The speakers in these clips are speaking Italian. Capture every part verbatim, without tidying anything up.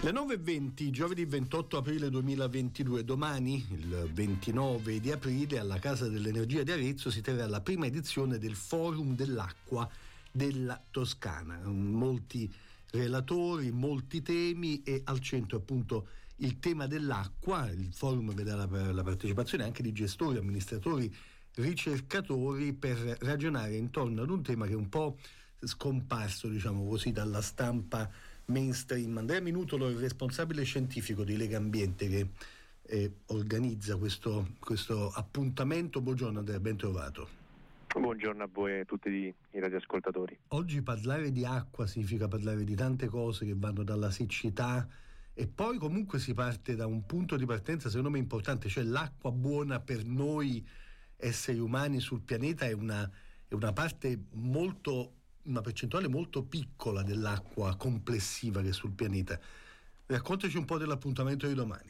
Le nove e venti, giovedì ventotto aprile duemilaventidue. Domani, il ventinove di aprile, alla Casa dell'Energia di Arezzo si terrà la prima edizione del Forum dell'Acqua della Toscana. Molti relatori, molti temi e al centro appunto il tema dell'acqua. Il forum vedrà la, la partecipazione anche di gestori, amministratori, ricercatori per ragionare intorno ad un tema che è un po' scomparso, diciamo così, dalla stampa mainstream. Andrea Minutolo, il responsabile scientifico di Lega Ambiente, che eh, organizza questo, questo appuntamento. Buongiorno Andrea, ben trovato. Buongiorno a voi e a tutti i radioascoltatori. Oggi parlare di acqua significa parlare di tante cose che vanno dalla siccità e poi comunque si parte da un punto di partenza secondo me importante, cioè l'acqua buona per noi esseri umani sul pianeta è una, è una parte molto, una percentuale molto piccola dell'acqua complessiva che è sul pianeta. Raccontaci un po' dell'appuntamento di domani.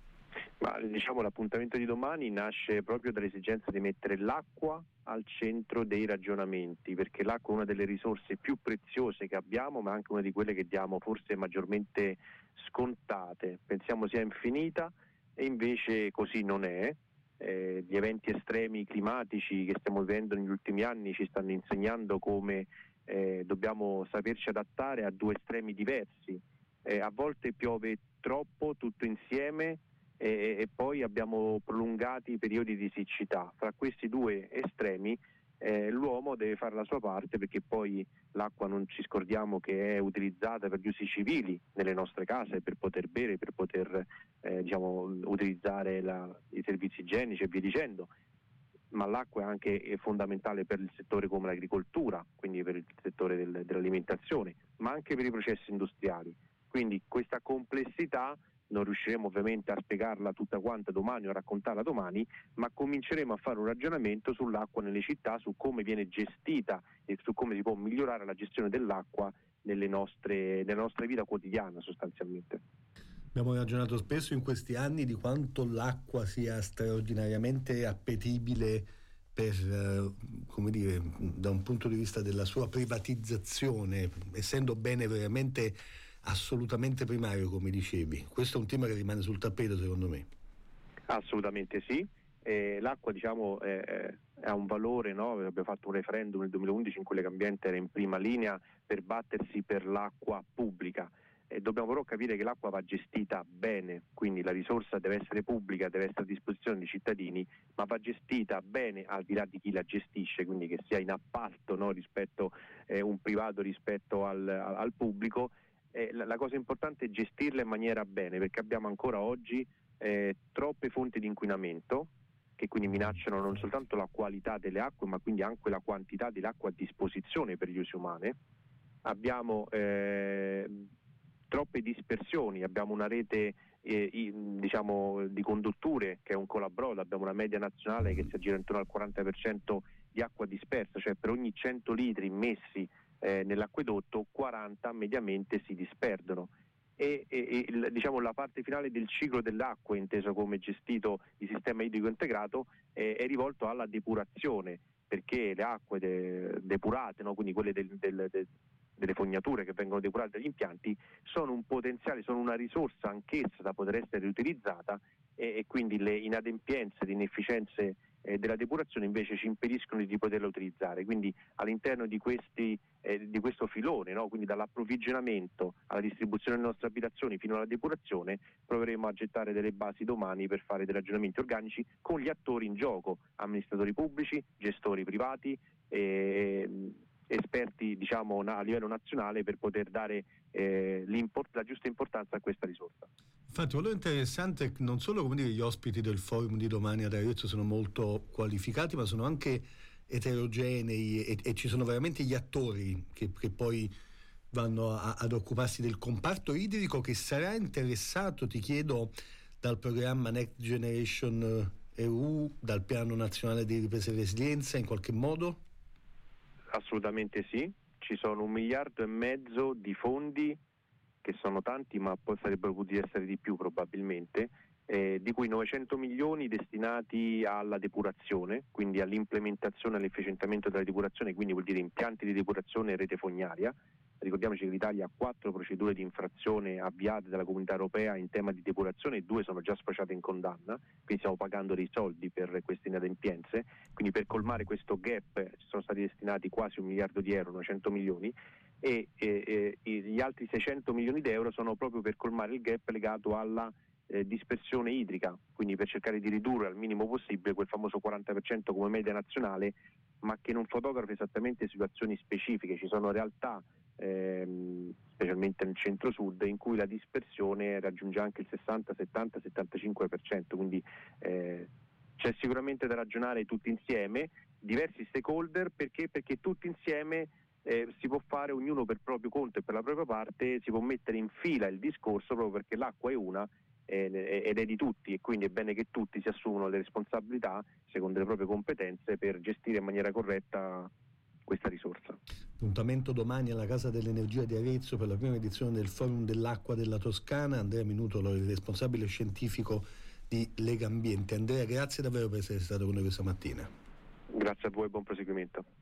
Ma diciamo l'appuntamento di domani nasce proprio dall'esigenza di mettere l'acqua al centro dei ragionamenti, perché l'acqua è una delle risorse più preziose che abbiamo, ma anche una di quelle che diamo forse maggiormente scontate. Pensiamo sia infinita e invece così non è. Eh, gli eventi estremi climatici che stiamo vivendo negli ultimi anni ci stanno insegnando come eh, dobbiamo saperci adattare a due estremi diversi. Eh, a volte piove troppo tutto insieme e, e poi abbiamo prolungati periodi di siccità. Fra questi due estremi eh, l'uomo deve fare la sua parte, perché poi l'acqua, non ci scordiamo che è utilizzata per gli usi civili nelle nostre case, per poter bere, per poter eh, diciamo utilizzare la, i servizi igienici e via dicendo, ma l'acqua è anche è fondamentale per il settore come l'agricoltura, quindi per il settore del, dell'alimentazione, ma anche per i processi industriali. Quindi questa complessità non riusciremo ovviamente a spiegarla tutta quanta domani o a raccontarla domani, ma cominceremo a fare un ragionamento sull'acqua nelle città, su come viene gestita e su come si può migliorare la gestione dell'acqua nelle nostre, nella nostra vita quotidiana sostanzialmente. Abbiamo ragionato spesso in questi anni di quanto l'acqua sia straordinariamente appetibile per, eh, come dire, da un punto di vista della sua privatizzazione, essendo bene veramente assolutamente primario, come dicevi. Questo è un tema che rimane sul tappeto, secondo me. Assolutamente sì. Eh, l'acqua diciamo eh, ha un valore, no? Abbiamo fatto un referendum nel duemilaundici in cui Lega Ambiente era in prima linea per battersi per l'acqua pubblica. Eh, dobbiamo però capire che l'acqua va gestita bene, quindi la risorsa deve essere pubblica, deve essere a disposizione dei cittadini, ma va gestita bene al di là di chi la gestisce, quindi che sia in appalto, no? rispetto eh, un privato rispetto al, al pubblico. Eh, la, la cosa importante è gestirla in maniera bene, perché abbiamo ancora oggi eh, troppe fonti di inquinamento che quindi minacciano non soltanto la qualità delle acque, ma quindi anche la quantità dell'acqua a disposizione per gli usi umani. Abbiamo eh, troppe dispersioni, abbiamo una rete eh, in, diciamo di condutture che è un colabrodo, abbiamo una media nazionale che si aggira intorno al quaranta per cento di acqua dispersa, cioè per ogni cento litri immessi eh, nell'acquedotto quaranta mediamente si disperdono. E, e, e il, diciamo la parte finale del ciclo dell'acqua, inteso come gestito il sistema idrico integrato, eh, è rivolto alla depurazione, perché le acque de, depurate, no? quindi quelle del, del, del delle fognature che vengono depurate dagli impianti, sono un potenziale, sono una risorsa anch'essa da poter essere riutilizzata e, e quindi le inadempienze, le inefficienze eh, della depurazione invece ci impediscono di poterla utilizzare. Quindi all'interno di questi eh, di questo filone, no? quindi dall'approvvigionamento alla distribuzione delle nostre abitazioni fino alla depurazione, proveremo a gettare delle basi domani per fare dei ragionamenti organici con gli attori in gioco, amministratori pubblici, gestori privati, eh, esperti diciamo a livello nazionale, per poter dare eh, la giusta importanza a questa risorsa. Infatti quello interessante è che non solo, come dire, gli ospiti del forum di domani ad Arezzo sono molto qualificati, ma sono anche eterogenei e, e ci sono veramente gli attori che, che poi vanno a, ad occuparsi del comparto idrico, che sarà interessato, ti chiedo, dal programma Next Generation E U, dal piano nazionale di ripresa e resilienza in qualche modo? Assolutamente sì, ci sono un miliardo e mezzo di fondi, che sono tanti ma poi sarebbero potuti essere di più probabilmente, eh, di cui novecento milioni destinati alla depurazione, quindi all'implementazione e all'efficientamento della depurazione, quindi vuol dire impianti di depurazione e rete fognaria, Ricordiamoci che l'Italia ha quattro procedure di infrazione avviate dalla Comunità Europea in tema di depurazione e due sono già sfociate in condanna, quindi stiamo pagando dei soldi per queste inadempienze, quindi per colmare questo gap ci sono stati destinati quasi un miliardo di euro, novecento milioni, e, e, e gli altri seicento milioni di euro sono proprio per colmare il gap legato alla eh, dispersione idrica, quindi per cercare di ridurre al minimo possibile quel famoso quaranta per cento come media nazionale, ma che non fotografa esattamente situazioni specifiche. Ci sono realtà, ehm, specialmente nel centro-sud, in cui la dispersione raggiunge anche il sessanta, settanta, settantacinque per cento, quindi eh, c'è sicuramente da ragionare tutti insieme, diversi stakeholder, perché? Perché tutti insieme eh, si può fare, ognuno per proprio conto e per la propria parte, si può mettere in fila il discorso, proprio perché l'acqua è una eh, ed è di tutti, e quindi è bene che tutti si assumano le responsabilità secondo le proprie competenze per gestire in maniera corretta questa risorsa. Appuntamento domani alla Casa dell'Energia di Arezzo per la prima edizione del Forum dell'Acqua della Toscana. Andrea Minutolo, il responsabile scientifico di Legambiente. Andrea, grazie davvero per essere stato con noi questa mattina. Grazie a voi e buon proseguimento.